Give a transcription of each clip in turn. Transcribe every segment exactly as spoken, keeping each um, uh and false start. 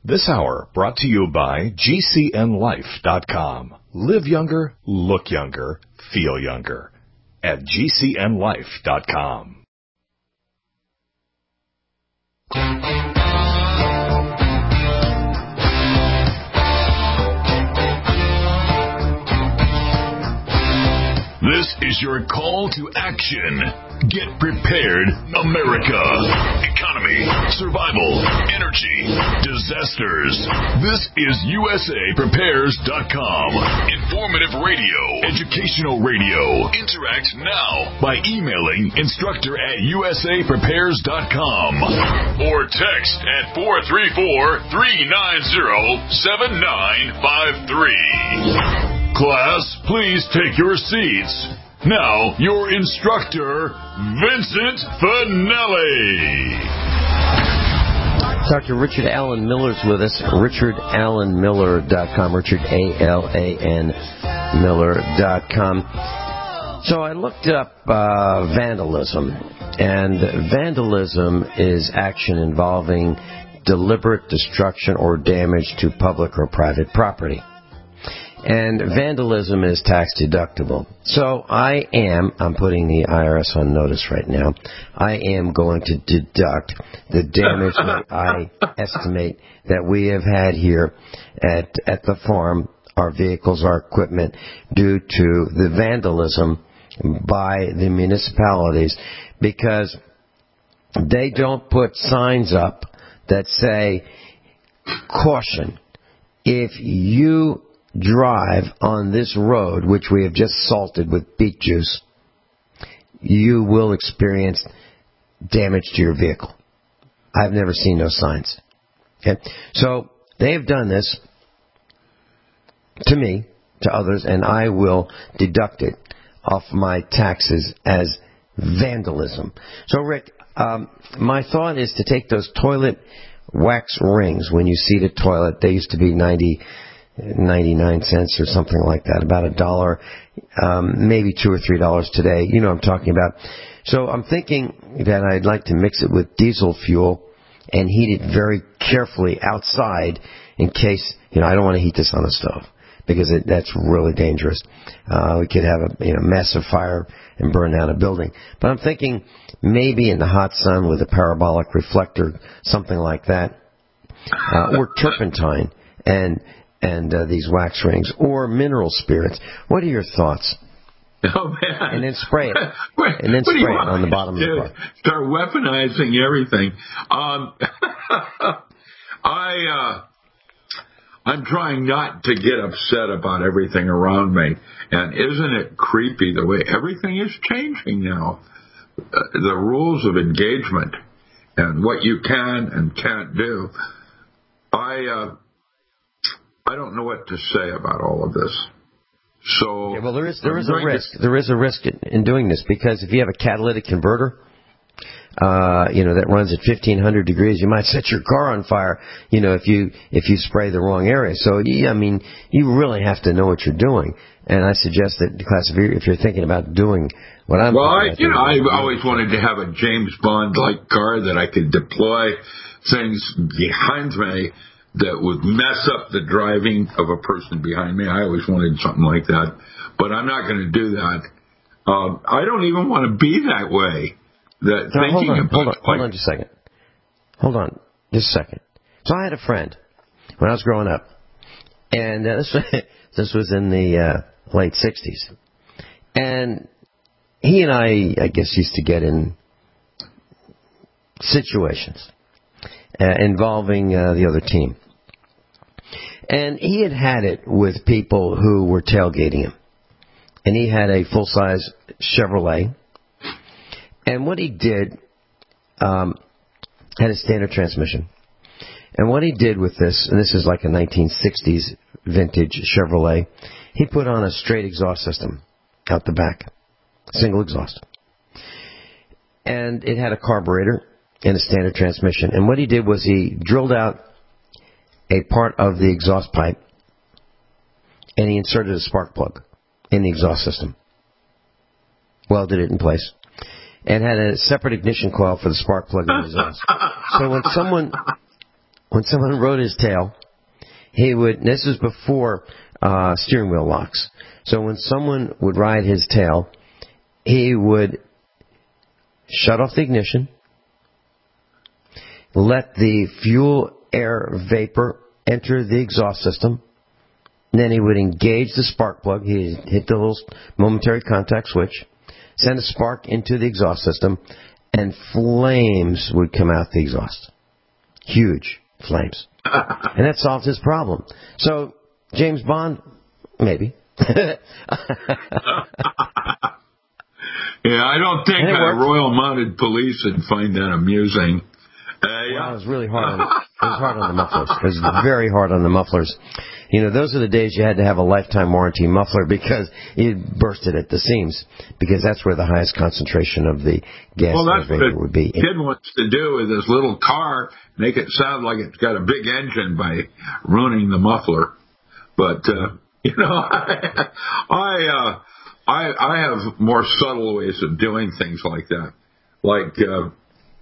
This hour brought to you by G C N life dot com. Live younger, look younger, feel younger at G C N life dot com. This is your call to action. Get prepared, America. Economy, survival, energy, disasters. This is U S A Prepares dot com. Informative radio, educational radio. Interact now by emailing instructor at U S A Prepares dot com or text at four three four, three nine zero, seven nine five three. Class, please take your seats. Now, your instructor, Vincent Finelli. Doctor Richard Alan Miller's with us, richard allen miller dot com, Richard, A L A N, Miller dot com. So I looked up uh, vandalism, and vandalism is action involving deliberate destruction or damage to public or private property. And vandalism is tax deductible. So I am, I'm putting the I R S on notice right now, I am going to deduct the damage that I estimate that we have had here at, at the farm, our vehicles, our equipment, due to the vandalism by the municipalities, because they don't put signs up that say, caution, if you drive on this road, which we have just salted with beet juice, you will experience damage to your vehicle. I've never seen those signs. Okay? So they've done this to me, to others, and I will deduct it off my taxes as vandalism. So, Rick, um, my thought is to take those toilet wax rings. When you seat a toilet, they used to be ninety ninety-nine cents or something like that, about a dollar, um, maybe two or three dollars today. You know what I'm talking about. So I'm thinking that I'd like to mix it with diesel fuel and heat it very carefully outside in case, you know, I don't want to heat this on the stove because it, that's really dangerous. Uh, we could have a you know, massive fire and burn down a building. But I'm thinking maybe in the hot sun with a parabolic reflector, something like that, uh, or turpentine and and uh, these wax rings, or mineral spirits. What are your thoughts? Oh, man. And then spray it. What, and then spray it on the bottom of the car. Start weaponizing everything. Um, I, uh, I'm trying not to get upset about everything around me. And isn't it creepy the way everything is changing now? Uh, the rules of engagement and what you can and can't do. I, uh, I don't know what to say about all of this. So, yeah, well, there is there is a risk. To... There is a risk in, in doing this, because if you have a catalytic converter, uh, you know, that runs at fifteen hundred degrees, you might set your car on fire. You know, if you if you spray the wrong area. So, yeah, I mean, you really have to know what you're doing. And I suggest that, class, if you're, if you're thinking about doing what I'm, well, I, you know, I've always wanted to have a James Bond-like car that I could deploy things behind me that would mess up the driving of a person behind me. I always wanted something like that. But I'm not going to do that. Um, I don't even want to be that way. That no, thinking hold on, about hold on, like, hold on just a second. Hold on just a second. So I had a friend when I was growing up. And uh, this, this was in the uh, late sixties. And he and I, I guess, used to get in situations Uh, involving uh, the other team. And he had had it with people who were tailgating him. And he had a full-size Chevrolet. And what he did, um, had a standard transmission. And what he did with this, and this is like a nineteen sixties vintage Chevrolet, he put on a straight exhaust system out the back. Single exhaust. And it had a carburetor in a standard transmission. And what he did was he drilled out a part of the exhaust pipe and he inserted a spark plug in the exhaust system. Welded it in place. And had a separate ignition coil for the spark plug in the exhaust. So when someone when someone rode his tail, he would, this was before uh, steering wheel locks, so when someone would ride his tail, he would shut off the ignition, let the fuel air vapor enter the exhaust system, and then he would engage the spark plug. He'd hit the little momentary contact switch, send a spark into the exhaust system, and flames would come out the exhaust. Huge flames. And that solved his problem. So, James Bond, maybe. Yeah, I don't think uh, Royal Mounted Police would find that amusing. Uh, yeah. Well, it was really hard on, it was hard on the mufflers. It was very hard on the mufflers. You know, those are the days you had to have a lifetime warranty muffler because it bursted at the seams, because that's where the highest concentration of the gas well, that's vapor what would be. Kid wants to do with this little car, make it sound like it's got a big engine by ruining the muffler. But, uh, you know, I, I, uh, I, I have more subtle ways of doing things like that, like, uh,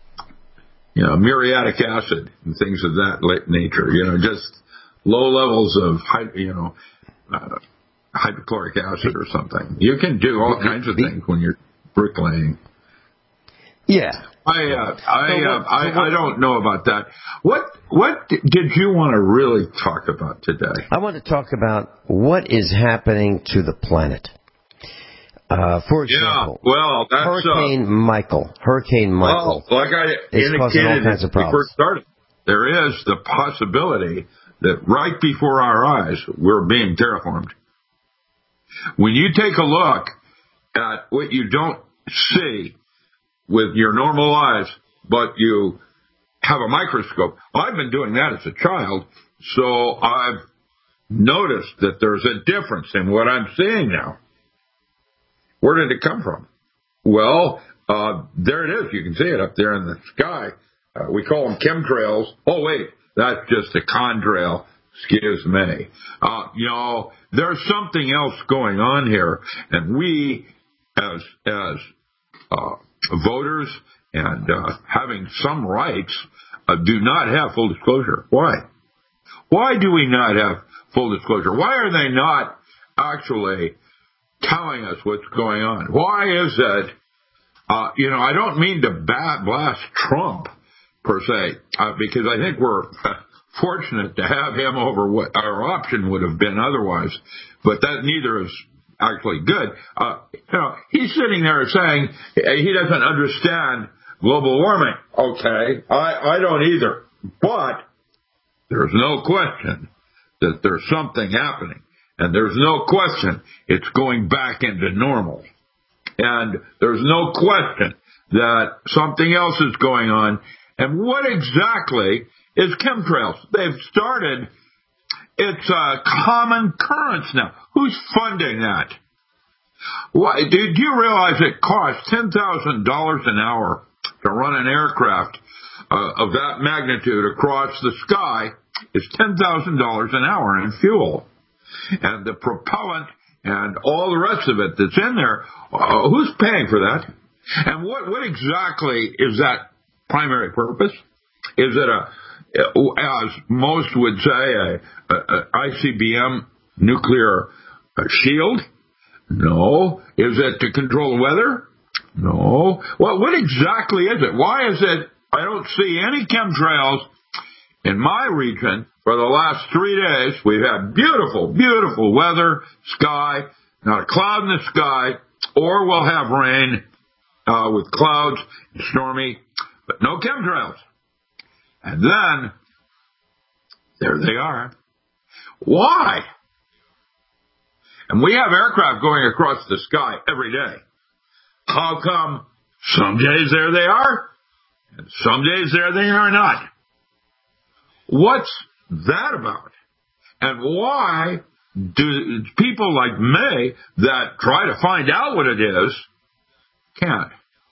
you know, muriatic acid and things of that nature, you know, just low levels of, you know, uh, hydrochloric acid or something. You can do all kinds of things when you're bricklaying. Yeah. I, uh, I, uh, I, I don't know about that. What, what did you want to really talk about today? I want to talk about what is happening to the planet. Uh, for example, yeah, well, that's, Hurricane uh, Michael. Hurricane Michael. Well, like I is causing all kinds of problems. Before it started, there is the possibility that right before our eyes, we're being terraformed. When you take a look at what you don't see with your normal eyes, but you have a microscope. I've been doing that as a child, so I've noticed that there's a difference in what I'm seeing now. Where did it come from? Well, uh, there it is. You can see it up there in the sky. Uh, we call them chemtrails. Oh, wait, that's just a contrail. Excuse me. Uh, you know, there's something else going on here, and we, as as uh, voters and uh, having some rights, uh, do not have full disclosure. Why? Why do we not have full disclosure? Why are they not actually telling us what's going on? Why is it, uh, you know, I don't mean to bat, blast Trump, per se, uh, because I think we're fortunate to have him over what our option would have been otherwise, but that neither is actually good. Uh, you know, he's sitting there saying he doesn't understand global warming. Okay, I, I don't either, but there's no question that there's something happening. And there's no question it's going back into normal. And there's no question that something else is going on. And what exactly is chemtrails? They've started, it's a common occurrence now. Who's funding that? Why, did you realize it costs ten thousand dollars an hour to run an aircraft uh, of that magnitude across the sky? Is ten thousand dollars an hour in fuel. And the propellant and all the rest of it that's in there, uh, who's paying for that? And what, what exactly is that primary purpose? Is it a, as most would say, a, a, a I C B M nuclear shield? No. Is it to control the weather? No. Well, what exactly is it? Why is it I don't see any chemtrails in my region? For the last three days, we've had beautiful, beautiful weather, sky, not a cloud in the sky, or we'll have rain uh, with clouds, stormy, but no chemtrails. And then, there they are. Why? And we have aircraft going across the sky every day. How come some days there they are, and some days there they are not? What's that about? And why do people like me that try to find out what it is can't?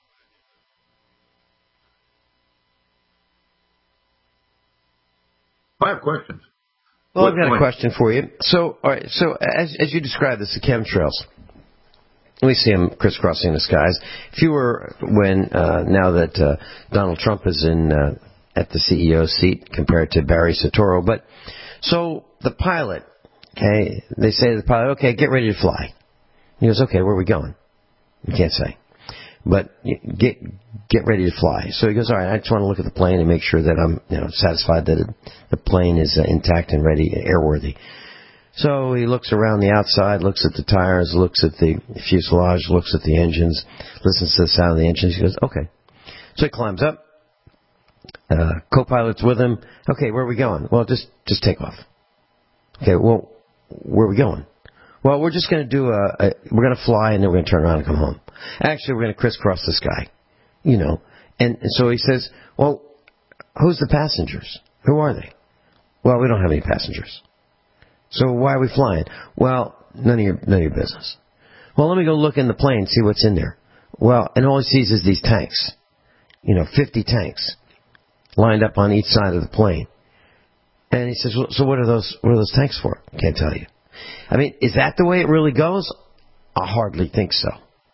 I have questions. Well, what I've got point? a question for you. So, all right, so as, as you describe this, the chemtrails, we see them crisscrossing the skies. Fewer when uh, now that uh, Donald Trump is in uh, at the C E O seat compared to Barry Soetoro. But so the pilot, okay, they say to the pilot, okay, get ready to fly. He goes, okay, where are we going? You can't say. But get get ready to fly. So he goes, all right, I just want to look at the plane and make sure that I'm you know satisfied that it, the plane is uh, intact and ready, airworthy. So he looks around the outside, looks at the tires, looks at the fuselage, looks at the engines, listens to the sound of the engines. He goes, okay. So he climbs up. Uh, co-pilot's with him. Okay, where are we going? Well, just just take off. Okay, well, where are we going? Well, we're just going to do a, a, we're going to fly and then we're going to turn around and come home. Actually, we're going to crisscross the sky, you know. And, and so he says, well, who's the passengers? Who are they? Well, we don't have any passengers. So why are we flying? Well, none of your, none of your business. Well, let me go look in the plane, see what's in there. Well, and all he sees is these tanks, you know, fifty tanks lined up on each side of the plane. And he says, well, so what are those, what are those tanks for? Can't tell you. I mean, is that the way it really goes? I hardly think so.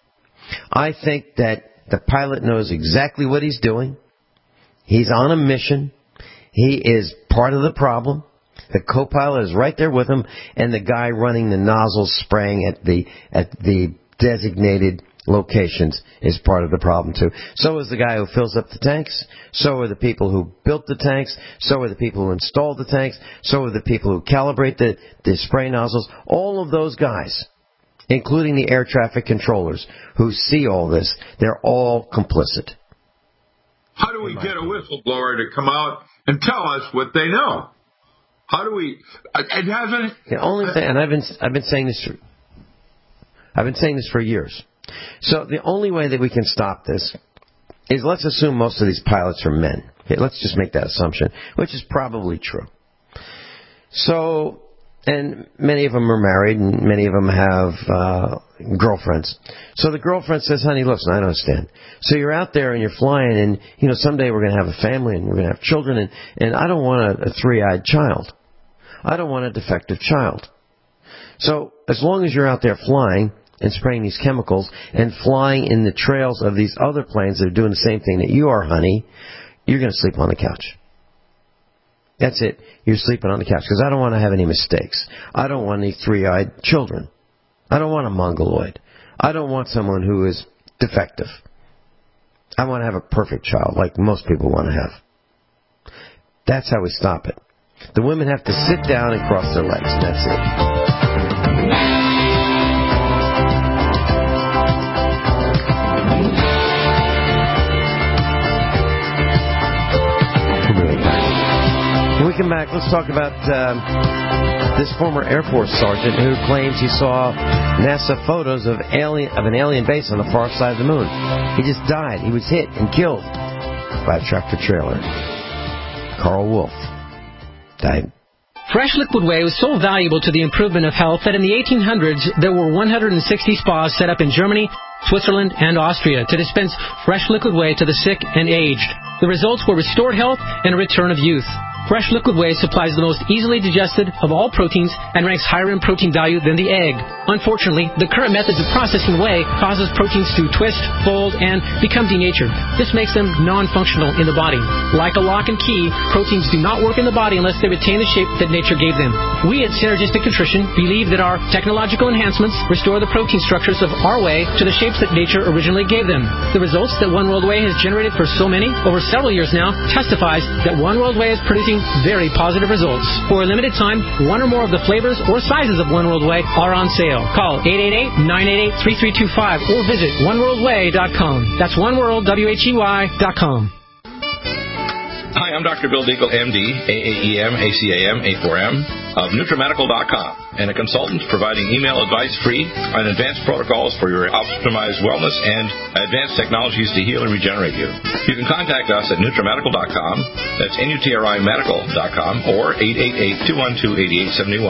I think that the pilot knows exactly what he's doing. He's on a mission. He is part of the problem. The co-pilot is right there with him, and the guy running the nozzles spraying at the at the designated locations is part of the problem too. So is the guy who fills up the tanks. So are the people who built the tanks. So are the people who installed the tanks. So are the people who calibrate the, the spray nozzles. All of those guys, including the air traffic controllers who see all this, they're all complicit. How do we get a whistleblower to come out and tell us what they know? How do we? It hasn't. The only thing, and I've been I've been saying this for, I've been saying this for years. So the only way that we can stop this is, let's assume most of these pilots are men. Okay, let's just make that assumption, which is probably true. So, and many of them are married, and many of them have uh, girlfriends. So the girlfriend says, honey, listen, I don't understand. So you're out there and you're flying, and, you know, someday we're going to have a family and we're going to have children, and, and I don't want a, a three-eyed child. I don't want a defective child. So as long as you're out there flying and spraying these chemicals and flying in the trails of these other planes that are doing the same thing that you are, honey, you're going to sleep on the couch. That's it. You're sleeping on the couch because I don't want to have any mistakes. I don't want any three-eyed children. I don't want a mongoloid. I don't want someone who is defective. I want to have a perfect child like most people want to have. That's how we stop it. The women have to sit down and cross their legs. That's it. When we come back, let's talk about um, this former Air Force sergeant who claims he saw NASA photos of alien of an alien base on the far side of the moon. He just died. He was hit and killed by a tractor trailer. Carl Wolf died. Fresh liquid whey was so valuable to the improvement of health that in the eighteen hundreds there were one hundred sixty spas set up in Germany, Switzerland, and Austria to dispense fresh liquid whey to the sick and aged. The results were restored health and a return of youth. Fresh liquid whey supplies the most easily digested of all proteins and ranks higher in protein value than the egg. Unfortunately, the current methods of processing whey causes proteins to twist, fold, and become denatured. This makes them non-functional in the body. Like a lock and key, proteins do not work in the body unless they retain the shape that nature gave them. We at Synergistic Nutrition believe that our technological enhancements restore the protein structures of our whey to the shapes that nature originally gave them. The results that One World Whey has generated for so many, over several years now, testifies that One World Whey is producing very positive results. For a limited time, one or more of the flavors or sizes of One World Whey are on sale. Call eight eight eight, nine eight eight, three three two five or visit one world whey dot com. That's one world whey dot com. Hi, I'm Doctor Bill Deagle, M D, A A E M, A C A M, A four M, of Nutramedical dot com, and a consultant providing email advice free on advanced protocols for your optimized wellness and advanced technologies to heal and regenerate you. You can contact us at Nutramedical dot com, that's N U T R I medical dot com, or eight eight eight, two one two, eight eight seven one.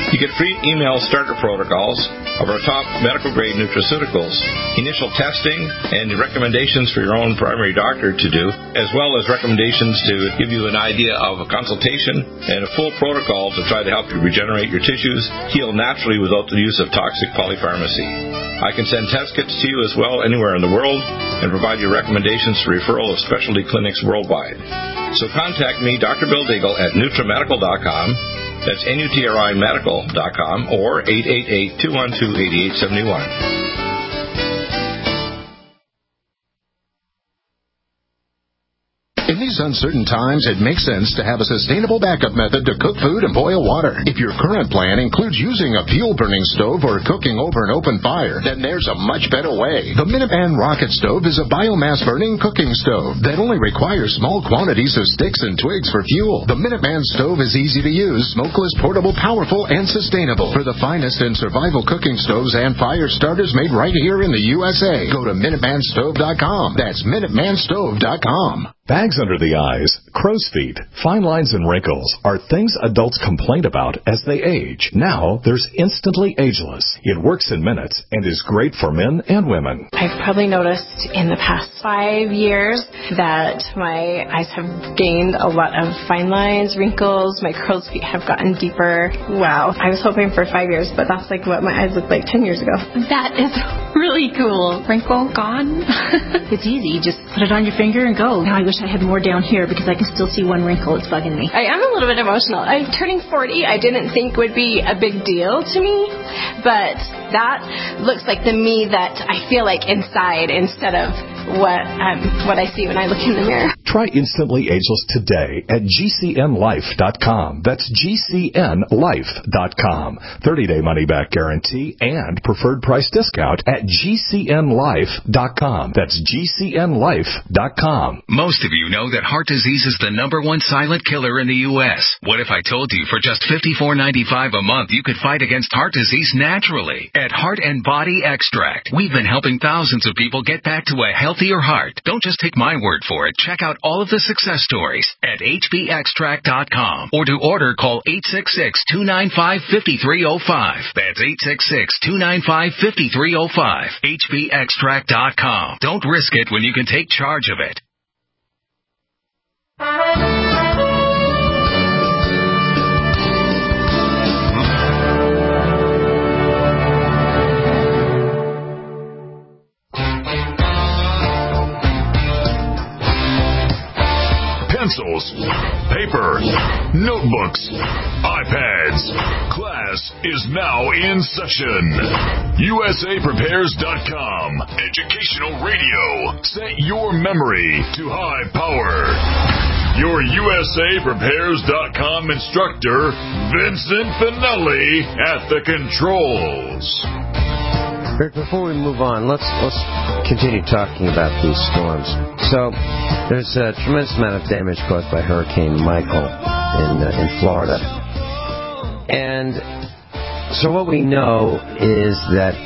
You get free email starter protocols of our top medical-grade nutraceuticals, initial testing, and recommendations for your own primary doctor to do, as well as recommendations to give you an idea of a consultation and a full protocol to try to help you regenerate your tissues, heal naturally without the use of toxic polypharmacy. I can send test kits to you as well anywhere in the world and provide you recommendations for referral of specialty clinics worldwide. So contact me, Doctor Bill Deagle, at NutriMedical dot com. That's N U T R I medical dot com or eight eight eight, two one two, eight eight seven one. In these uncertain times, it makes sense to have a sustainable backup method to cook food and boil water. If your current plan includes using a fuel-burning stove or cooking over an open fire, then there's a much better way. The Minuteman Rocket Stove is a biomass-burning cooking stove that only requires small quantities of sticks and twigs for fuel. The Minuteman Stove is easy to use, smokeless, portable, powerful, and sustainable. For the finest in survival cooking stoves and fire starters made right here in the U S A, go to Minuteman Stove dot com. That's Minuteman Stove dot com. Bags under the eyes, crow's feet, fine lines, and wrinkles are things adults complain about as they age. Now, there's Instantly Ageless. It works in minutes and is great for men and women. I've probably noticed in the past five years that my eyes have gained a lot of fine lines, wrinkles, my crow's feet have gotten deeper. Wow. I was hoping for five years, but that's like what my eyes looked like ten years ago. That is really cool. Wrinkle gone. It's easy. Just put it on your finger and go. Now I wish I had more down here because I can still see one wrinkle. It's bugging me. I am a little bit emotional. I'm turning forty. I didn't think would be a big deal to me, but that looks like the me that I feel like inside instead of what um, what I see when I look in the mirror. Try Instantly Ageless today at G C N life dot com. That's G C N life dot com. thirty-day money-back guarantee and preferred price discount at G C N life dot com. That's G C N life dot com. Most of you know that heart disease is the number one silent killer in the U S. What if I told you for just fifty-four ninety-five a month you could fight against heart disease naturally at Heart and Body Extract? We've been helping thousands of people get back to a healthier heart. Don't just take my word for it. Check out all of the success stories at H B extract dot com or to order call eight six six, two nine five, five three zero five. That's eight six six, two nine five, five three zero five. H B extract dot com. Don't risk it when you can take charge of it. Pencils, paper, notebooks, iPads. Class is now in session. U S A Prepares dot com. Educational radio. Set your memory to high power. Your U S A Prepares dot com instructor, Vincent Finelli, at the controls. Rick, before we move on, let's let's continue talking about these storms. So, there's a tremendous amount of damage caused by Hurricane Michael in uh, in Florida, and so what we know is that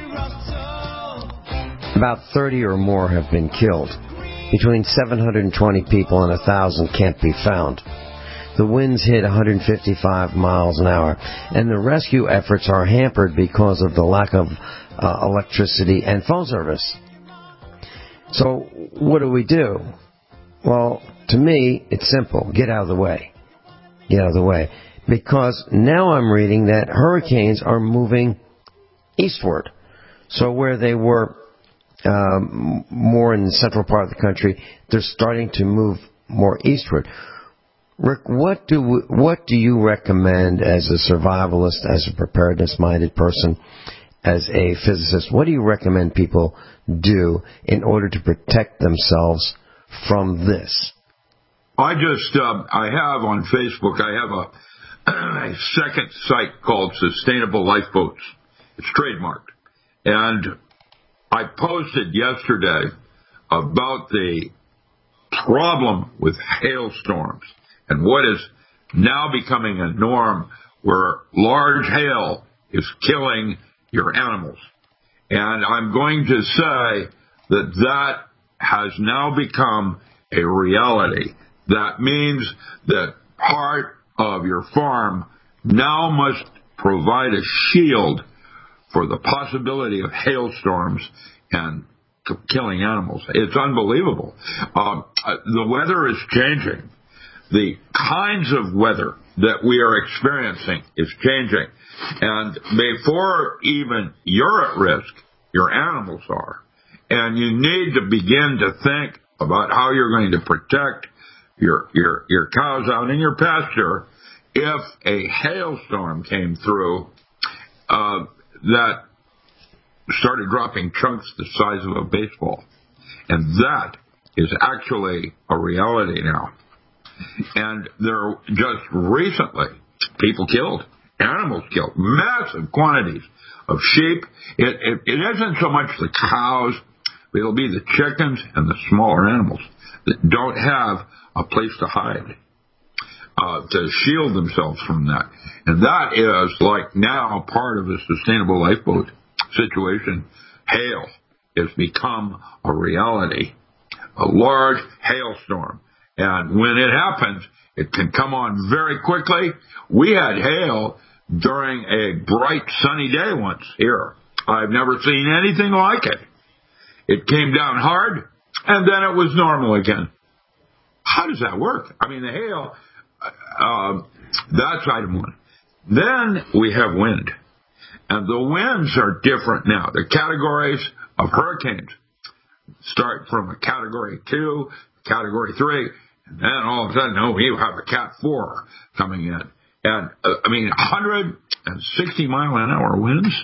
about thirty or more have been killed. Between seven hundred twenty people and one thousand can't be found. The winds hit one hundred fifty-five miles an hour, and the rescue efforts are hampered because of the lack of uh, electricity and phone service. So what do we do? Well, to me, it's simple. Get out of the way. Get out of the way. Because now I'm reading that hurricanes are moving eastward. So where they were um, more in the central part of the country, they're starting to move more eastward. Rick, what do we, what do you recommend as a survivalist, as a preparedness-minded person, as a physicist? What do you recommend people do in order to protect themselves from this? I just, uh, I have on Facebook, I have a, a second site called Sustainable Lifeboats. It's trademarked. And I posted yesterday about the problem with hailstorms and what is now becoming a norm where large hail is killing your animals. And I'm going to say that that has now become a reality. That means that part of your farm now must provide a shield for the possibility of hailstorms and c- killing animals. It's unbelievable. Um, uh, the weather is changing. The kinds of weather that we are experiencing is changing. And before even you're at risk, your animals are. And you need to begin to think about how you're going to protect your your your cows out in your pasture if a hailstorm came through uh, that started dropping chunks the size of a baseball. And that is actually a reality now. And there just recently, people killed, animals killed, massive quantities of sheep. It, it, it isn't so much the cows, but it'll be the chickens and the smaller animals that don't have a place to hide, uh, to shield themselves from that. And that is like now part of the sustainable lifeboat situation. Hail has become a reality, a large hailstorm. And when it happens, it can come on very quickly. We had hail during a bright sunny day once here. I've never seen anything like it. It came down hard, and then it was normal again. How does that work? I mean, the hail, uh, that's item one. Then we have wind. And the winds are different now. The categories of hurricanes start from a category two, category three, and then all of a sudden, oh, you have a cat four coming in. And, uh, I mean, one hundred sixty mile an hour winds.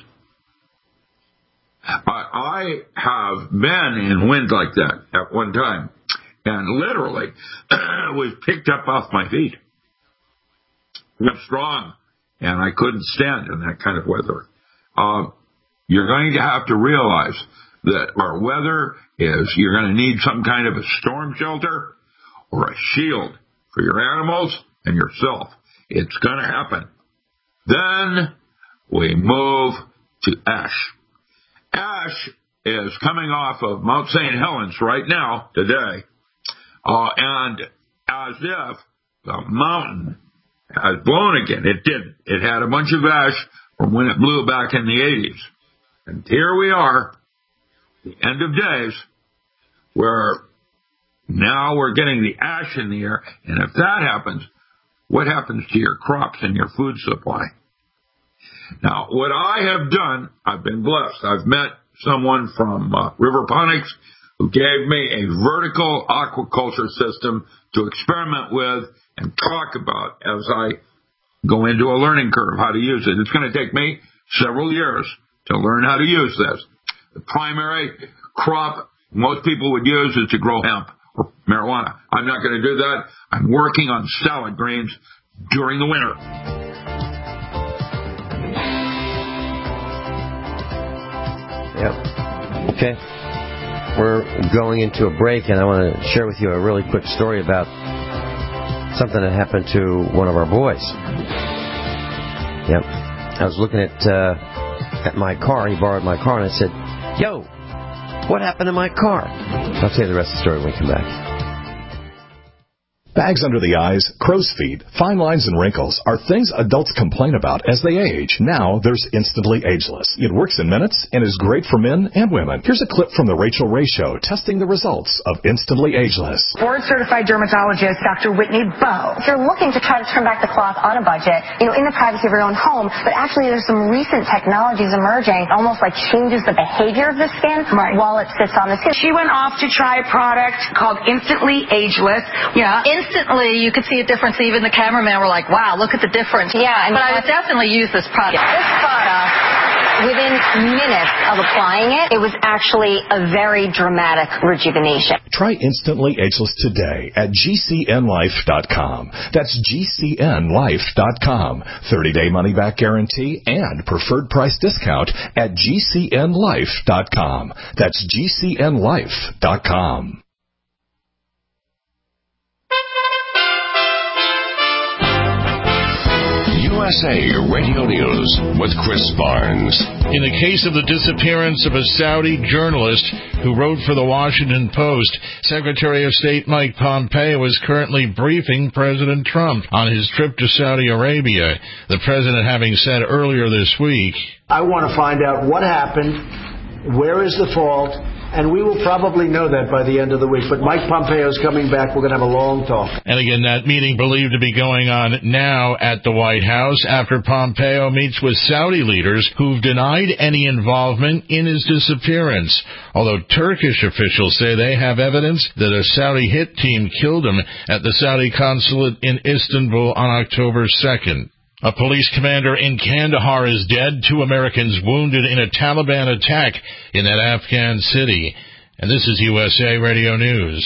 I, I have been in wind like that at one time, and literally was picked up off my feet. It was strong, and I couldn't stand in that kind of weather. Uh, you're going to have to realize that our weather is, you're going to need some kind of a storm shelter or a shield for your animals and yourself. It's going to happen. Then we move to ash. Ash is coming off of Mount Saint Helens right now, today, uh, and as if the mountain has blown again. It didn't. It had a bunch of ash from when it blew back in the eighties. And here we are, the end of days, where now we're getting the ash in the air, and if that happens, what happens to your crops and your food supply? Now, what I have done, I've been blessed. I've met someone from uh, Riverponics who gave me a vertical aquaculture system to experiment with and talk about as I go into a learning curve how to use it. It's going to take me several years to learn how to use this. The primary crop most people would use is to grow hemp or marijuana. I'm not going to do that. I'm working on salad greens during the winter. Yep. Okay. We're going into a break, and I want to share with you a really quick story about something that happened to one of our boys. Yep. I was looking at uh, at my car. He borrowed my car, and I said, "Yo, what happened to my car?" I'll tell you the rest of the story when we come back. Bags under the eyes, crow's feet, fine lines, and wrinkles are things adults complain about as they age. Now there's Instantly Ageless. It works in minutes and is great for men and women. Here's a clip from the Rachel Ray Show testing the results of Instantly Ageless. Board-certified dermatologist Doctor Whitney Bowe. If you're looking to try to turn back the clock on a budget, you know, in the privacy of your own home, but actually there's some recent technologies emerging, almost like changes the behavior of the skin right. while it sits on the skin. She went off to try a product called Instantly Ageless. Yeah. Instantly, you could see a difference. Even the cameraman were like, wow, look at the difference. Yeah. And but I would definitely use this product. This product, within minutes of applying it, it was actually a very dramatic rejuvenation. Try Instantly Ageless today at G C N life dot com. That's G C N life dot com. thirty-day money-back guarantee and preferred price discount at G C N life dot com. That's G C N life dot com. U S A Radio News with Chris Barnes. In the case of the disappearance of a Saudi journalist who wrote for the Washington Post, Secretary of State Mike Pompeo is currently briefing President Trump on his trip to Saudi Arabia, the president having said earlier this week, I want to find out what happened, where is the fault, and we will probably know that by the end of the week. But Mike Pompeo is coming back. We're going to have a long talk. And again, that meeting believed to be going on now at the White House after Pompeo meets with Saudi leaders who've denied any involvement in his disappearance. Although Turkish officials say they have evidence that a Saudi hit team killed him at the Saudi consulate in Istanbul on October second. A police commander in Kandahar is dead, two Americans wounded in a Taliban attack in that Afghan city. And this is U S A Radio News.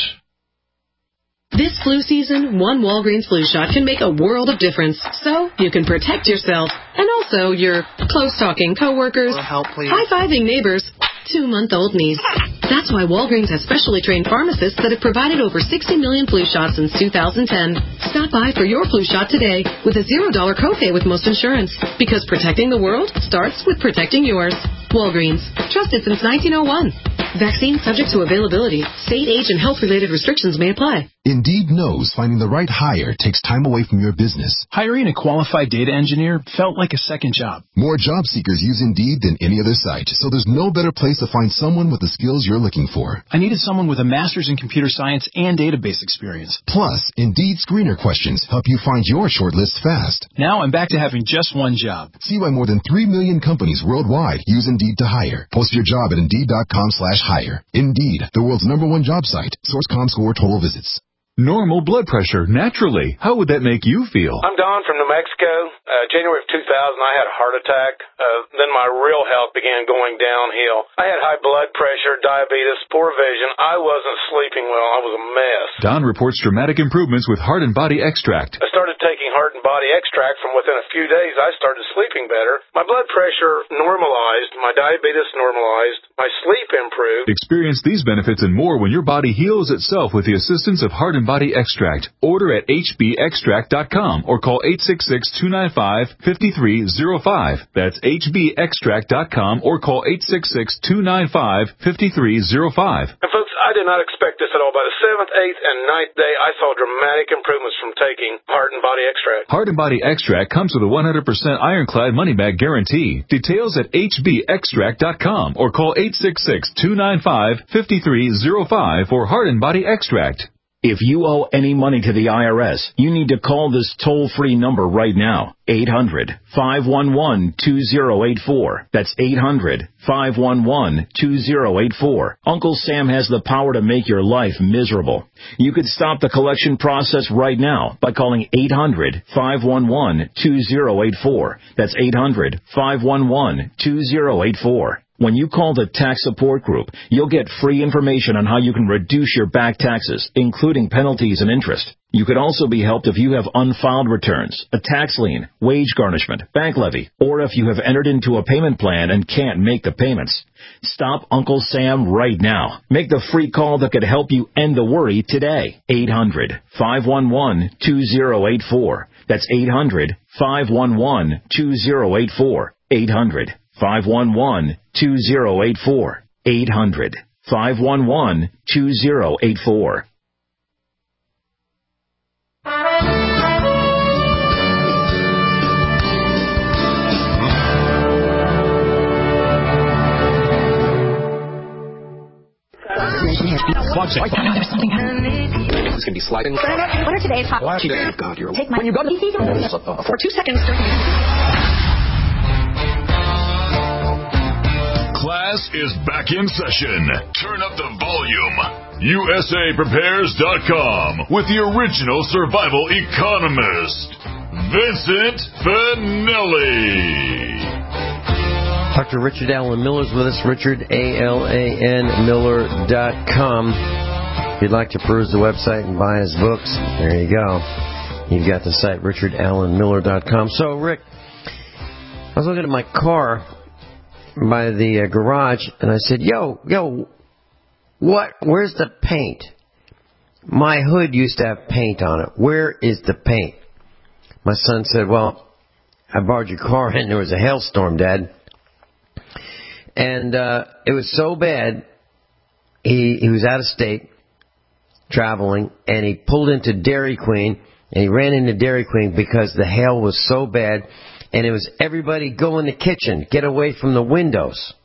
This flu season, one Walgreens flu shot can make a world of difference. So you can protect yourself and also your close-talking coworkers, high-fiving neighbors, two-month-old niece. That's why Walgreens has specially trained pharmacists that have provided over sixty million flu shots since two thousand ten. Stop by for your flu shot today with a zero dollar copay with most insurance. Because protecting the world starts with protecting yours. Walgreens. Trusted since nineteen oh one. Vaccine subject to availability. State, age, and health-related restrictions may apply. Indeed knows finding the right hire takes time away from your business. Hiring a qualified data engineer felt like a second job. More job seekers use Indeed than any other site, so there's no better place to find someone with the skills you're looking for. I needed someone with a master's in computer science and database experience. Plus, Indeed screener questions help you find your shortlist fast. Now I'm back to having just one job. See why more than three million companies worldwide use Indeed to hire. Post your job at Indeed.com slash hire. Indeed, the world's number one job site. Source dot com score total visits. Normal blood pressure, naturally. How would that make you feel? I'm Don from New Mexico. Uh, January of two thousand, I had a heart attack. Uh, then my real health began going downhill. I had high blood pressure, diabetes, poor vision. I wasn't sleeping well. I was a mess. Don reports dramatic improvements with Heart and Body Extract. I started taking Heart and Body Extract. From within a few days, I started sleeping better. My blood pressure normalized. My diabetes normalized. My sleep improved. Experience these benefits and more when your body heals itself with the assistance of Heart and Body Extract. Order at H B extract dot com or call eight six six, two nine five, five three zero five. That's H B extract dot com or call eight six six, two nine five, five three zero five. And folks, I did not expect this at all. By the seventh, eighth, and ninth day, I saw dramatic improvements from taking Heart and Body Extract. Heart and Body Extract comes with a one hundred percent ironclad money-back guarantee. Details at H B extract dot com or call eight six six, two nine five, five three zero five for Heart and Body Extract. If you owe any money to the I R S, you need to call this toll-free number right now. eight hundred, five one one, two zero eight four. That's eight hundred, five one one, two zero eight four. Uncle Sam has the power to make your life miserable. You could stop the collection process right now by calling eight hundred, five one one, two zero eight four. That's eight hundred, five one one, two zero eight four. When you call the tax support group, you'll get free information on how you can reduce your back taxes, including penalties and interest. You could also be helped if you have unfiled returns, a tax lien, wage garnishment, bank levy, or if you have entered into a payment plan and can't make the payments. Stop Uncle Sam right now. Make the free call that could help you end the worry today. eight hundred, five one one, two zero eight four. That's eight hundred, five one one, two zero eight four. eight hundred, five one one, two zero eight four. eight hundred, five one one, two zero eight four. There's something happening. It's going to be sliding. What are today's hot? God, you're Take my when you go to for two seconds. Class is back in session. Turn up the volume. U S A Prepares dot com with the original survival economist, Vincent Finelli. Doctor Richard Alan Miller's with us, Richard, A L A N Miller dot com. If you'd like to peruse the website and buy his books, there you go. You've got the site, Richard Alan Miller dot com. So, Rick, I was looking at my car by the uh, garage, and I said, yo, yo, what? Where's the paint? My hood used to have paint on it. Where is the paint? My son said, well, I borrowed your car and there was a hailstorm, Dad. And uh, it was so bad, he, he was out of state, traveling, and he pulled into Dairy Queen, and he ran into Dairy Queen because the hail was so bad, and it was everybody go in the kitchen, get away from the windows.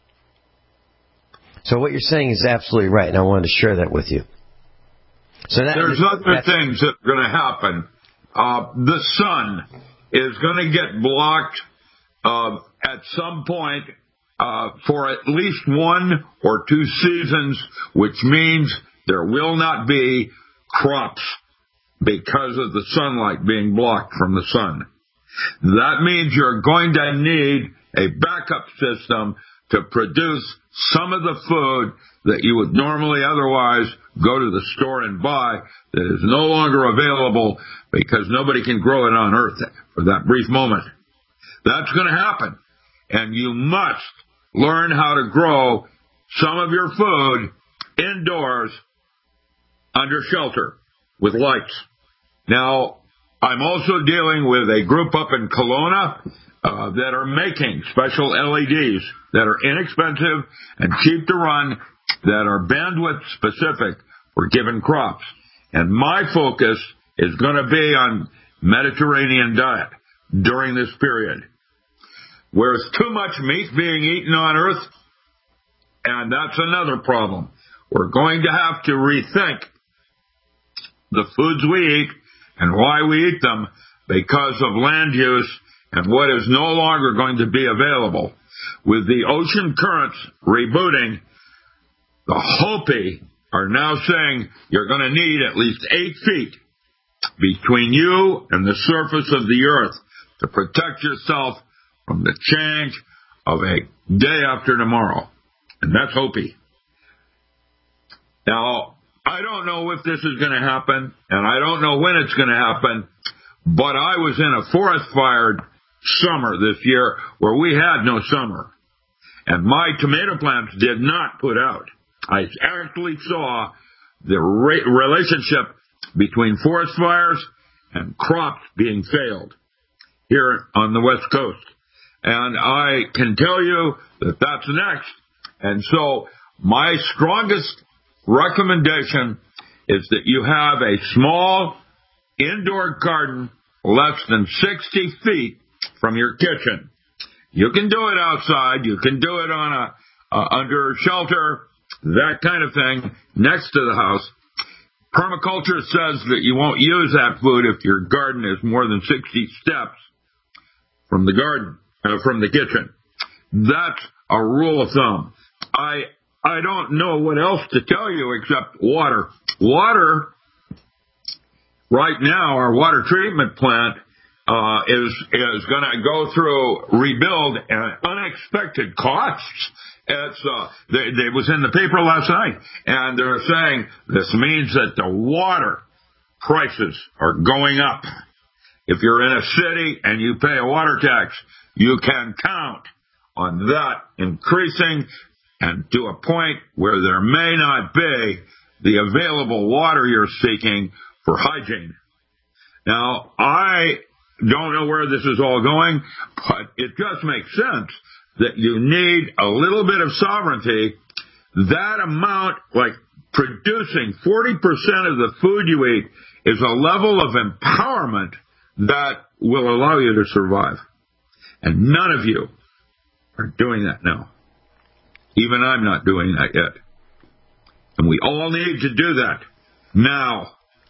So what you're saying is absolutely right, and I wanted to share that with you. So that, There's other things that are going to happen. Uh, the sun is going to get blocked uh, at some point uh, for at least one or two seasons, which means there will not be crops because of the sunlight being blocked from the sun. That means you're going to need a backup system to produce some of the food that you would normally otherwise go to the store and buy that is no longer available because nobody can grow it on Earth for that brief moment. That's going to happen. And you must learn how to grow some of your food indoors under shelter with lights. Now, I'm also dealing with a group up in Kelowna uh, that are making special L E Ds that are inexpensive and cheap to run, that are bandwidth specific for given crops. And my focus is going to be on Mediterranean diet during this period. Whereas too much meat being eaten on Earth, and that's another problem. We're going to have to rethink the foods we eat and why we eat them because of land use and what is no longer going to be available. With the ocean currents rebooting, the Hopi are now saying you're going to need at least eight feet between you and the surface of the earth to protect yourself from the change of a day after tomorrow. And that's Hopi. Now, I don't know if this is going to happen, and I don't know when it's going to happen, but I was in a forest-fired summer this year where we had no summer. And my tomato plants did not put out. I actually saw the re- relationship between forest fires and crops being failed here on the West Coast. And I can tell you that that's next. And so my strongest recommendation is that you have a small indoor garden less than sixty feet from your kitchen. You can do it outside. You can do it on a uh, under shelter, that kind of thing, next to the house. Permaculture says that you won't use that food if your garden is more than sixty steps from the garden, uh, from the kitchen. That's a rule of thumb. I I don't know what else to tell you except water. Water, right now, our water treatment plant uh, is is going to go through rebuild and unexpected costs. It's uh, they, they was in the paper last night, and they're saying this means that the water prices are going up. If you're in a city and you pay a water tax, you can count on that increasing, and to a point where there may not be the available water you're seeking for hygiene. Now, I don't know where this is all going, but it just makes sense that you need a little bit of sovereignty. That amount, like producing forty percent of the food you eat, is a level of empowerment that will allow you to survive. And none of you are doing that now. Even I'm not doing that yet. And we all need to do that now.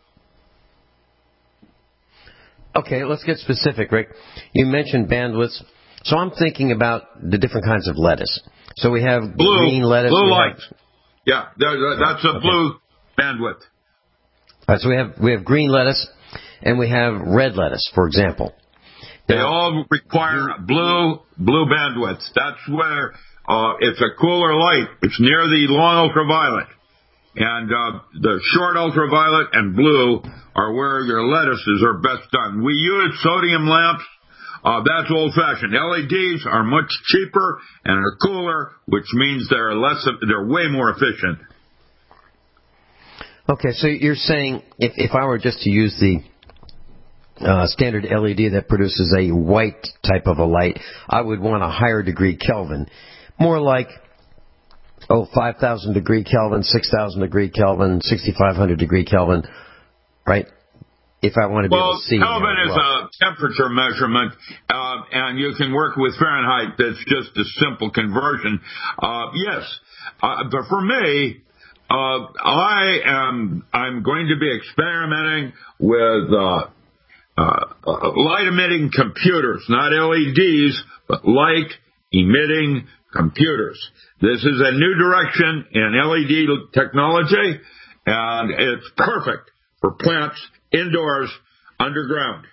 Okay, let's get specific, Rick. You mentioned bandwidths. So I'm thinking about the different kinds of lettuce. So we have blue, green lettuce. Blue light. Have... Yeah, that's a blue okay. bandwidth. All right, so we have we have green lettuce and we have red lettuce, for example. They now, all require blue blue bandwidth. That's where uh, it's a cooler light. It's near the long ultraviolet. And uh, the short ultraviolet and blue are where your lettuces are best done. We use sodium lamps. Uh, that's old-fashioned. L E Ds are much cheaper and are cooler, which means they're less. They're way more efficient. Okay, so you're saying if, if I were just to use the uh, standard L E D that produces a white type of a light, I would want a higher degree Kelvin. More like, oh, five thousand degree Kelvin, six thousand degree Kelvin, sixty-five hundred degree Kelvin, right? If I want to be well, able to see. Kelvin is well. a temperature measurement, uh, and you can work with Fahrenheit. That's just a simple conversion. Uh, yes, uh, but for me, uh, I am I'm going to be experimenting with uh, uh, light-emitting computers, not L E Ds, but light-emitting computers. This is a new direction in L E D technology, and it's perfect for plants indoors, underground.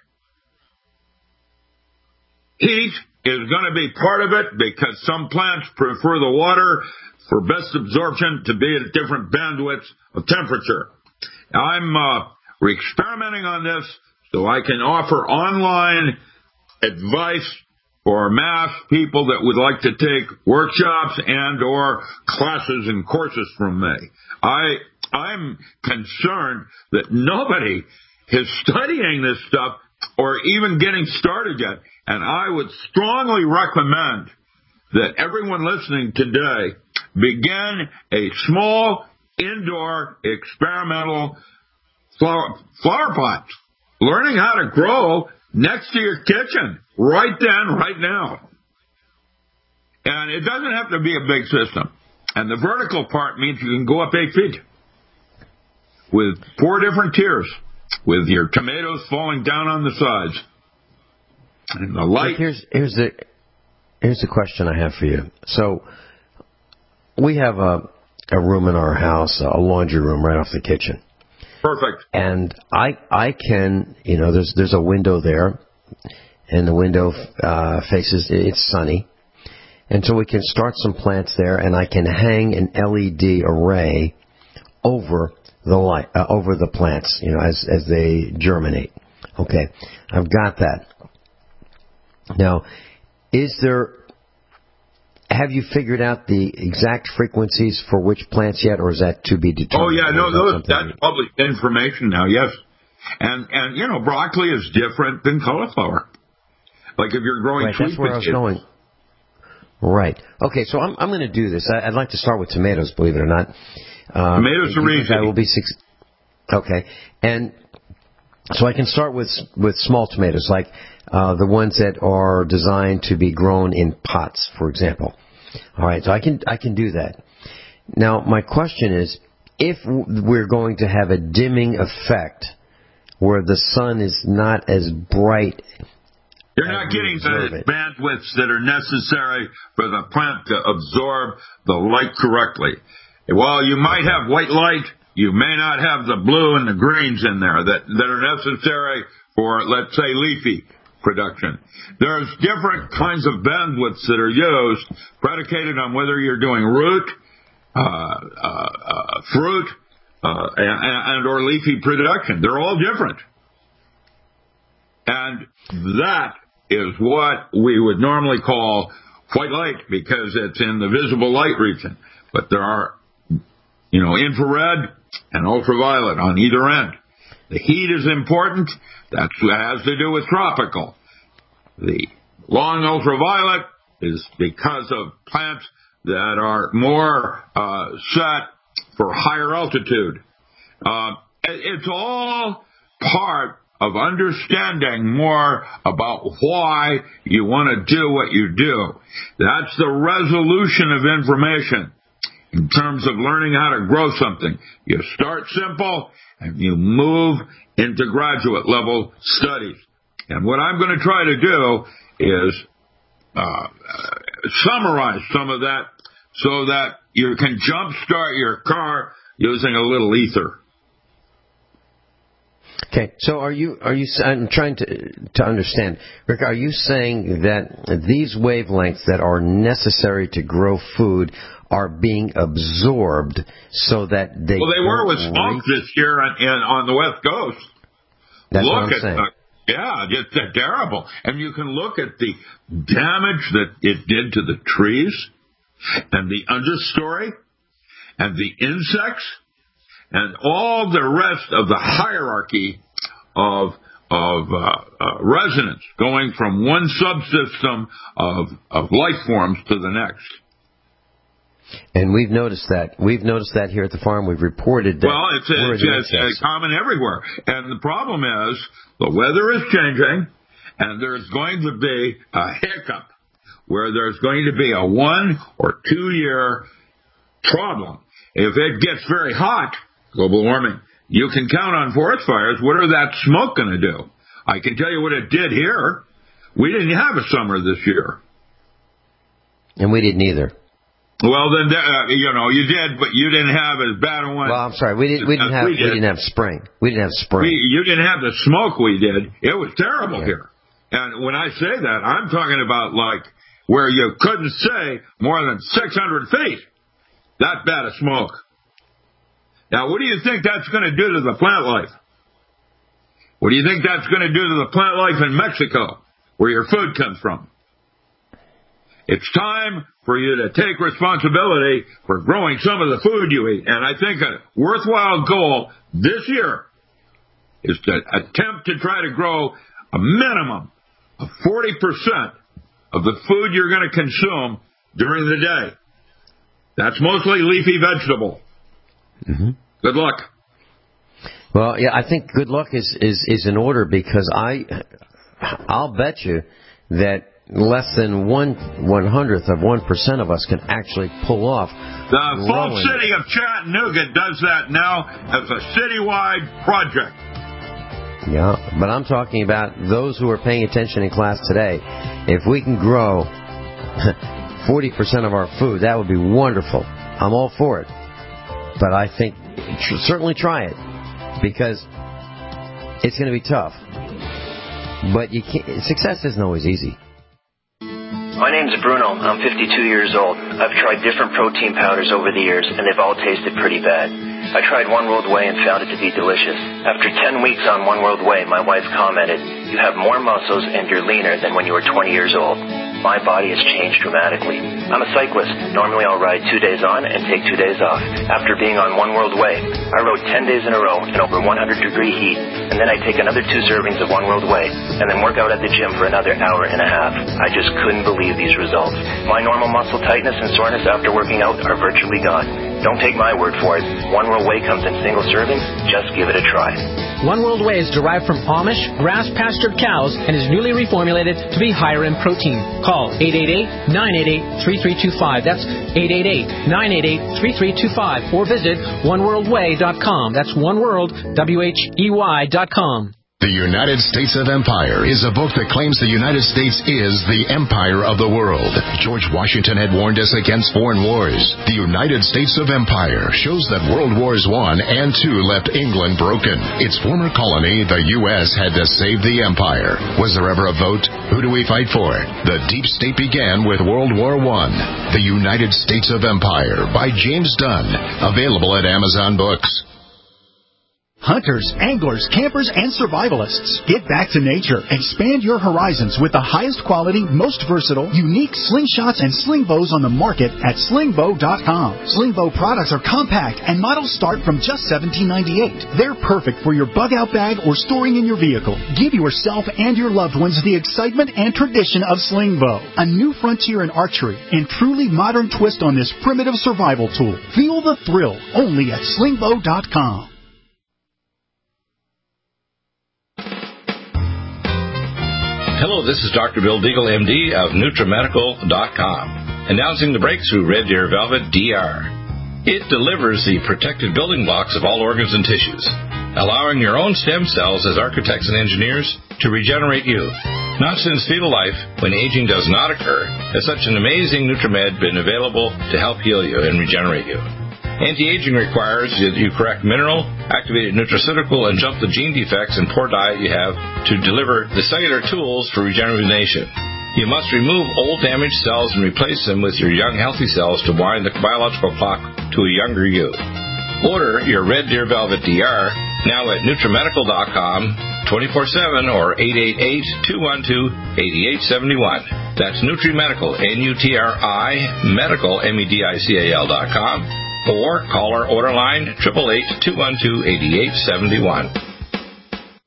Heat is going to be part of it because some plants prefer the water for best absorption to be at different bandwidths of temperature. I'm uh, experimenting on this so I can offer online advice for mass people that would like to take workshops and or classes and courses from me. I, I'm concerned that nobody is studying this stuff or even getting started yet. And I would strongly recommend that everyone listening today begin a small indoor experimental flower, flower pot, learning how to grow next to your kitchen right then, right now. And it doesn't have to be a big system. And the vertical part means you can go up eight feet with four different tiers, with your tomatoes falling down on the sides. And the light. Here's, here's the here's the question I have for you. So we have a a room in our house, a laundry room right off the kitchen. Perfect. And I I can, you know, there's there's a window there, and the window uh, faces, it's sunny. And so we can start some plants there, and I can hang an L E D array over the light, uh, over the plants, you know, as as they germinate. Okay, I've got that. Now, is there? Have you figured out the exact frequencies for which plants yet, or is that to be determined? Oh yeah, no, those, that's public information now. Yes, and and you know, broccoli is different than cauliflower. Like if you're growing right, sweet that's where potatoes. I was going. Right. Okay, so I'm I'm going to do this. I, I'd like to start with tomatoes, believe it or not. Um, tomatoes are easy. I will be six. Okay, and so I can start with with small tomatoes, like uh, the ones that are designed to be grown in pots, for example. All right, so I can I can do that. Now, my question is, if we're going to have a dimming effect where the sun is not as bright, you're not getting the bandwidths that are necessary for the plant to absorb the light correctly. While you might have white light, you may not have the blue and the greens in there that, that are necessary for, let's say, leafy production. There's different kinds of bandwidths that are used, predicated on whether you're doing root, uh, uh, uh, fruit, uh, and, and or leafy production. They're all different. And that is what we would normally call white light because it's in the visible light region. But there are, you know, infrared and ultraviolet on either end. The heat is important. That has to do with tropical. The long ultraviolet is because of plants that are more uh, set for higher altitude. Uh, it's all part of understanding more about why you want to do what you do. That's the resolution of information in terms of learning how to grow something. You start simple and you move into graduate level studies. And what I'm going to try to do is uh, summarize some of that so that you can jumpstart your car using a little ether. Okay, so are you, are you, I'm trying to, to understand, Rick, are you saying that these wavelengths that are necessary to grow food are being absorbed so that they... Well, they were with smokes this year on, in, on the West Coast. That's look what I'm at saying. The, yeah, it's uh, terrible. And you can look at the damage that it did to the trees and the understory and the insects and all the rest of the hierarchy of of uh, uh, resonance going from one subsystem of, of life forms to the next. And we've noticed that. We've noticed that here at the farm. We've reported that. Well, it's, it's, it's common everywhere. And the problem is the weather is changing, and there's going to be a hiccup where there's going to be a one or two year problem. If it gets very hot, global warming, you can count on forest fires. What are that smoke going to do? I can tell you what it did here. We didn't have a summer this year. And we didn't either. Well, then, uh, you know, you did, but you didn't have as bad a one. Well, I'm sorry, we didn't. We didn't have. We, did. we didn't have spring. We didn't have spring. We, you didn't have the smoke we did. It was terrible yeah. here. And when I say that, I'm talking about like where you couldn't say more than six hundred feet. That bad of smoke. Now, what do you think that's going to do to the plant life? What do you think that's going to do to the plant life in Mexico, where your food comes from? It's time for you to take responsibility for growing some of the food you eat. And I think a worthwhile goal this year is to attempt to try to grow a minimum of forty percent of the food you're going to consume during the day. That's mostly leafy vegetable. Mm-hmm. Good luck. Well, yeah, I think good luck is, is, is in order because I, I'll bet you that less than one one hundredth of one percent of us can actually pull off. The full city of Chattanooga does that now as a citywide project. Yeah, but I'm talking about those who are paying attention in class today. If we can grow forty percent of our food, that would be wonderful. I'm all for it. But I think tr- certainly try it because it's going to be tough. But you can't, success isn't always easy. My name's Bruno. I'm fifty-two years old. I've tried different protein powders over the years, and they've all tasted pretty bad. I tried One World Whey and found it to be delicious. After ten weeks on One World Whey, my wife commented, "You have more muscles and you're leaner than when you were twenty years old." My body has changed dramatically. I'm a cyclist. Normally I'll ride two days on and take two days off. After being on One World Whey, I rode ten days in a row in over one hundred degree heat, and then I take another two servings of One World Whey, and then work out at the gym for another hour and a half. I just couldn't believe these results. My normal muscle tightness and soreness after working out are virtually gone. Don't take my word for it. One World Whey comes in single servings. Just give it a try. One World Whey is derived from Amish, grass-pastured cows and is newly reformulated to be higher in protein. Call eight eight eight, nine eight eight, three three two five. That's eight eight eight, nine eight eight, three three two five. Or visit one world way dot com. That's one world, W H E Y dot com. The United States of Empire is a book that claims the United States is the empire of the world. George Washington had warned us against foreign wars. The United States of Empire shows that World Wars One and Two left England broken. Its former colony, the U S, had to save the empire. Was there ever a vote? Who do we fight for? The deep state began with World War One. The United States of Empire by James Dunn. Available at Amazon Books. Hunters, anglers, campers, and survivalists. Get back to nature. Expand your horizons with the highest quality, most versatile, unique slingshots and sling bows on the market at sling bow dot com. Sling bow products are compact and models start from just seventeen ninety-eight. They're perfect for your bug out bag or storing in your vehicle. Give yourself and your loved ones the excitement and tradition of sling bow. A new frontier in archery and truly modern twist on this primitive survival tool. Feel the thrill only at sling bow dot com. Hello, this is Doctor Bill Deagle, M D of NutriMedical dot com, announcing the breakthrough Red Deer Velvet D R. It delivers the protected building blocks of all organs and tissues, allowing your own stem cells as architects and engineers to regenerate you. Not since fetal life, when aging does not occur, has such an amazing NutriMed been available to help heal you and regenerate you. Anti-aging requires that you correct mineral, activated nutraceutical, and jump the gene defects and poor diet you have to deliver the cellular tools for regeneration. You must remove old damaged cells and replace them with your young healthy cells to wind the biological clock to a younger you. Order your Red Deer Velvet D R now at NutriMedical dot com, twenty-four seven or eight eight eight, two one two, eight eight seven one. That's NutriMedical, N U T R I, medical, M E D I C A L dot com. Or call our order line, eight eight eight, two one two, eight eight seven one.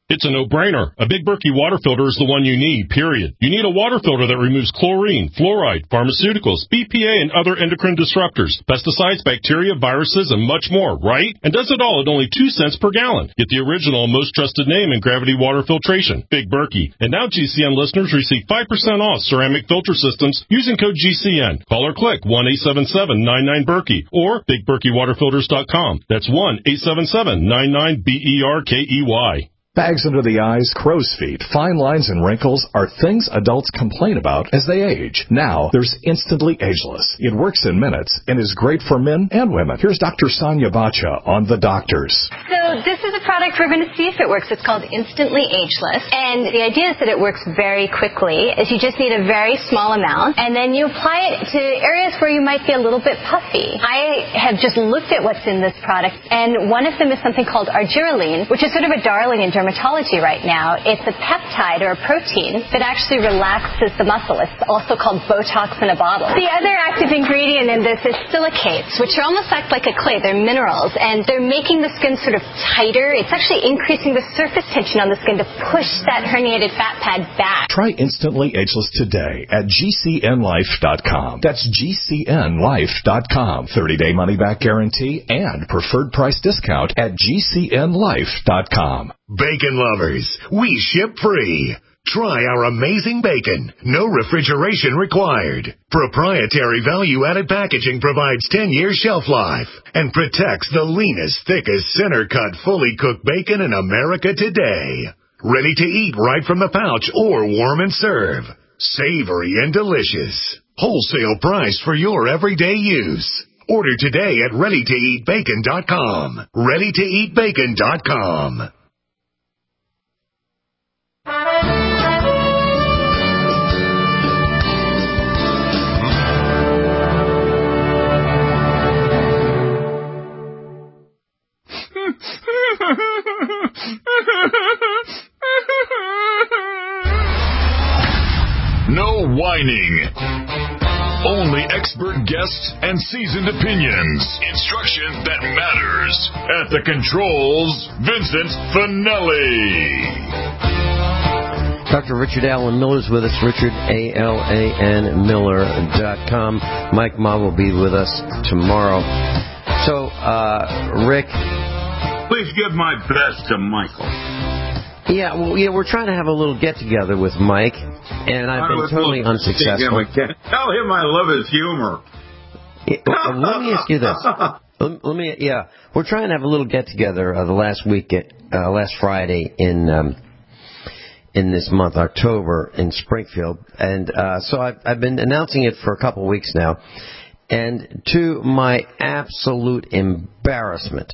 It's a no-brainer. A Big Berkey water filter is the one you need, period. You need a water filter that removes chlorine, fluoride, pharmaceuticals, B P A, and other endocrine disruptors, pesticides, bacteria, viruses, and much more, right? And does it all at only two cents per gallon. Get the original, most trusted name in gravity water filtration, Big Berkey. And now G C N listeners receive five percent off ceramic filter systems using code G C N. Call or click one eight seven seven nine nine Berkey or big berkey water filters dot com. That's one eight seven seven nine nine B E R K E Y. Bags under the eyes, crow's feet, fine lines, and wrinkles are things adults complain about as they age. Now, there's Instantly Ageless. It works in minutes and is great for men and women. Here's Doctor Sonia Bacha on The Doctors. So this is a product we're going to see if it works. It's called Instantly Ageless. And the idea is that it works very quickly. Is you just need a very small amount, and then you apply it to areas where you might be a little bit puffy. I have just looked at what's in this product, and one of them is something called argireline, which is sort of a darling in dermatology right now. It's a peptide or a protein that actually relaxes the muscle. It's also called Botox in a bottle. The other active ingredient in this is silicates, which are almost act like a clay. They're minerals, and they're making the skin sort of tighter. It's actually increasing the surface tension on the skin to push that herniated fat pad back. Try Instantly Ageless today at G C N life dot com. That's G C N life dot com. thirty-day money-back guarantee and preferred price discount at G C N life dot com. Bacon lovers, we ship free. Try our amazing bacon. No refrigeration required. Proprietary value-added packaging provides ten-year shelf life and protects the leanest, thickest, center-cut, fully cooked bacon in America today. Ready to eat right from the pouch or warm and serve. Savory and delicious. Wholesale price for your everyday use. Order today at ready to eat bacon dot com. ready to eat bacon dot com. No whining. Only expert guests and seasoned opinions. Instruction that matters. At the controls, Vincent Finelli. Doctor Richard Allen Miller's with us. Richard, A L A N Miller dot com. Mike Ma will be with us tomorrow. So, uh, Rick. Please give my best to Michael. Yeah, well, yeah, we're trying to have a little get-together with Mike, and I've been totally unsuccessful. Tell him I love his humor. Yeah, well, let me ask you this. Let, let me, yeah, we're trying to have a little get-together uh, the last week, uh, last Friday in um, in this month, October, in Springfield, and uh, so I've, I've been announcing it for a couple of weeks now, and to my absolute embarrassment,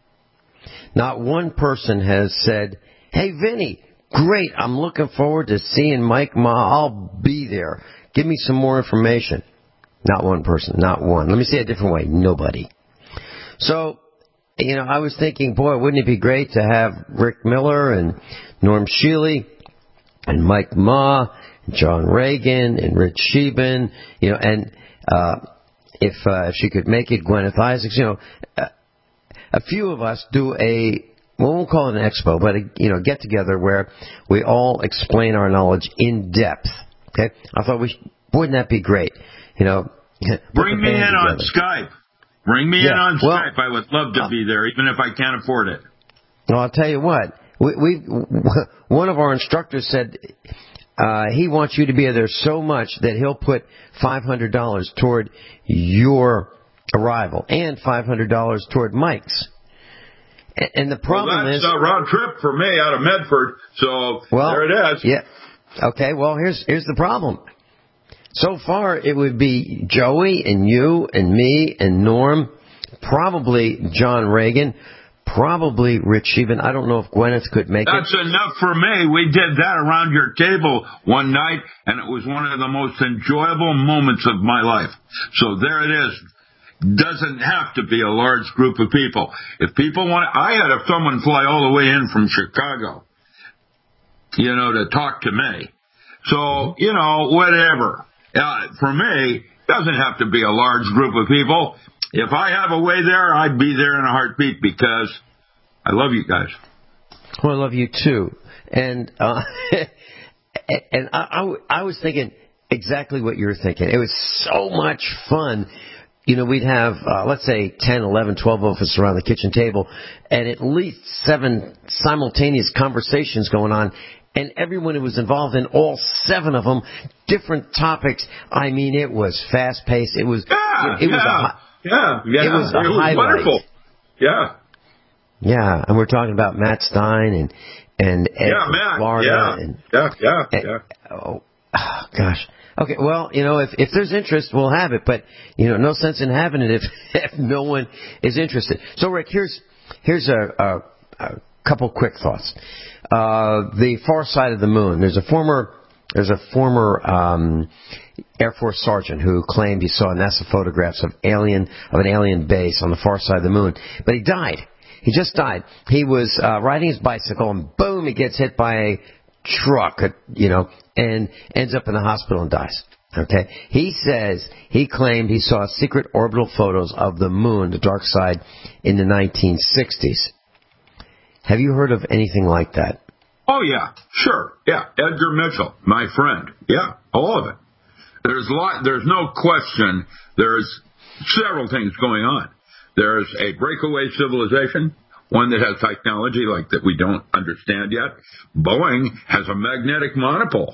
not one person has said, "Hey, Vinny, great, I'm looking forward to seeing Mike Ma. I'll be there. Give me some more information." Not one person, not one. Let me say it a different way. Nobody. So, you know, I was thinking, boy, wouldn't it be great to have Rick Miller and Norm Shealy and Mike Ma and John Reagan and Rich Sheben, you know, and uh, if, uh, if she could make it, Gwyneth Isaacs, you know, uh, a few of us do a, well, we won't call it an expo, but a, you know, get together where we all explain our knowledge in depth. Okay, I thought we should, wouldn't that be great? You know, bring me in together. on Skype. Bring me yeah. in on well, Skype. I would love to uh, be there, even if I can't afford it. Well, I'll tell you what. We, we one of our instructors said uh, he wants you to be there so much that he'll put five hundred dollars toward your arrival and five hundred dollars toward Mike's. And, and the problem well, that's is a round trip for me out of Medford. So well, there it is. Yeah. Okay. Well, here's here's the problem. So far, it would be Joey and you and me and Norm, probably John Reagan, probably Rich Sheben. I don't know if Gwyneth could make That's it. That's enough for me. We did that around your table one night, and it was one of the most enjoyable moments of my life. So there it is. Doesn't have to be a large group of people. If people want, I had someone fly all the way in from Chicago, you know, to talk to me. So, you know, whatever. Uh, for me, it doesn't have to be a large group of people. If I have a way there, I'd be there in a heartbeat because I love you guys. Well, I love you too. And uh, and I, I, I was thinking exactly what you're thinking. It was so much fun. You know, we'd have, uh, let's say, ten, eleven, twelve of us around the kitchen table, and at least seven simultaneous conversations going on, and everyone who was involved in all seven of them, different topics. I mean, it was fast-paced. It was, yeah, it, it yeah, was a, yeah, yeah. It was a it was highlight. Wonderful. Yeah. Yeah, and we're talking about Matt Stein and, and Ed yeah, from Matt. Florida. Yeah, and, yeah, yeah, and, yeah. Oh, oh, gosh. Okay, well, you know, if, if there's interest, we'll have it. But, you know, no sense in having it if, if no one is interested. So, Rick, here's here's a, a, a couple quick thoughts. Uh, the far side of the moon. There's a former there's a former um, Air Force sergeant who claimed he saw NASA photographs of alien of an alien base on the far side of the moon, but he died. He just died. He was uh, riding his bicycle, and boom, he gets hit by a truck, you know, and ends up in the hospital and dies. Okay? He says he claimed he saw secret orbital photos of the moon, the dark side, in the nineteen sixties. Have you heard of anything like that? Oh, yeah, sure. Yeah, Edgar Mitchell, my friend. Yeah, all of it. There's a lot, there's no question there's several things going on. There's a breakaway civilization, one that has technology like that we don't understand yet. Boeing has a magnetic monopole.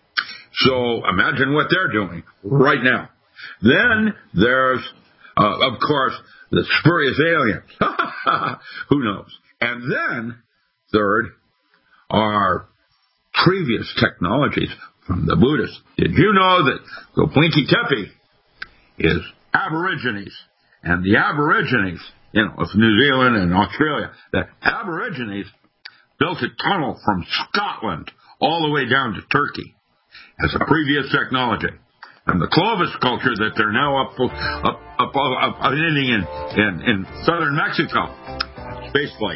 So imagine what they're doing right now. Then there's, uh, of course, the spurious aliens. Who knows? And then, third, are previous technologies from the Buddhists. Did you know that Goblinki Tepe is Aborigines? And the Aborigines, you know, of New Zealand and Australia, the Aborigines built a tunnel from Scotland all the way down to Turkey as a previous technology. And the Clovis culture that they're now up up up, up, up ending in, in in southern Mexico, space flight.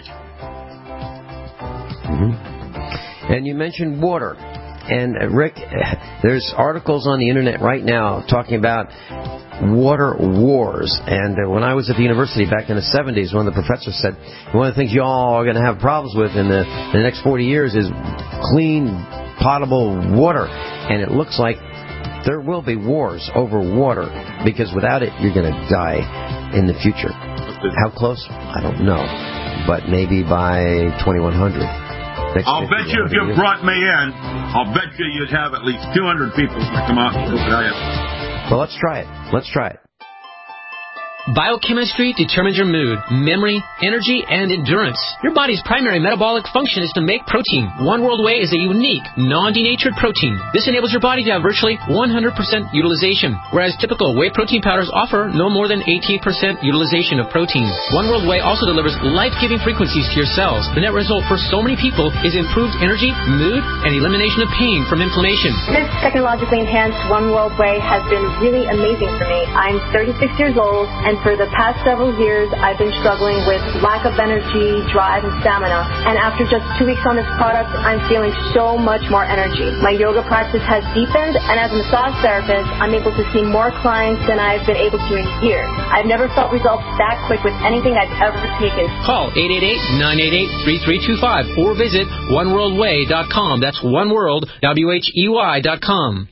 Mm-hmm. And you mentioned water. And uh, Rick, there's articles on the internet right now talking about water wars. And uh, when I was at the university back in the seventies, one of the professors said, one of the things y'all are going to have problems with in the, in the next forty years is clean, potable water. And it looks like there will be wars over water, because without it, you're going to die in the future. How close? I don't know. But maybe by twenty-one hundred. I'll bet you if you brought me in, I'll bet you you'd have at least two hundred people to come out and look at it. Well, let's try it. Let's try it. Biochemistry determines your mood, memory, energy, and endurance. Your body's primary metabolic function is to make protein. One World Whey is a unique, non-denatured protein. This enables your body to have virtually one hundred percent utilization, whereas typical whey protein powders offer no more than eighteen percent utilization of protein. One World Whey also delivers life-giving frequencies to your cells. The net result for so many people is improved energy, mood, and elimination of pain from inflammation. This technologically enhanced One World Whey has been really amazing for me. I'm thirty-six years old, and for the past several years, I've been struggling with lack of energy, drive, and stamina. And after just two weeks on this product, I'm feeling so much more energy. My yoga practice has deepened, and as a massage therapist, I'm able to see more clients than I've been able to in years. I've never felt results that quick with anything I've ever taken. Call eight eight eight, nine eight eight, three three two five or visit one world way dot com. That's one world, W H E Y dot com.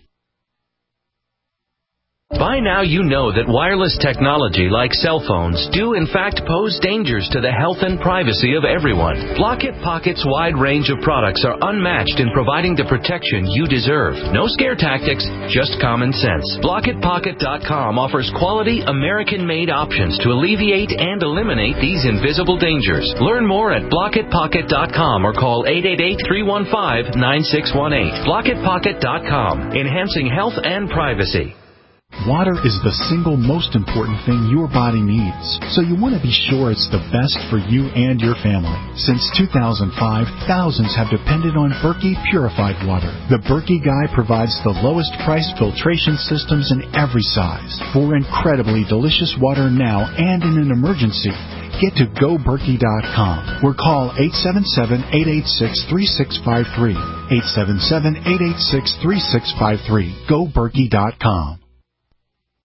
By now you know that wireless technology like cell phones do in fact pose dangers to the health and privacy of everyone. Blockit Pocket's wide range of products are unmatched in providing the protection you deserve. No scare tactics, just common sense. Blockit Pocket dot com offers quality American-made options to alleviate and eliminate these invisible dangers. Learn more at Blockit Pocket dot com or call eight eight eight, three one five, nine six one eight. Blockit Pocket dot com, enhancing health and privacy. Water is the single most important thing your body needs, so you want to be sure it's the best for you and your family. Since two thousand five, thousands have depended on Berkey purified water. The Berkey Guy provides the lowest price filtration systems in every size. For incredibly delicious water now and in an emergency, get to go berkey dot com or call eight seven seven, eight eight six, three six five three. eight seven seven, eight eight six, three six five three. go berkey dot com.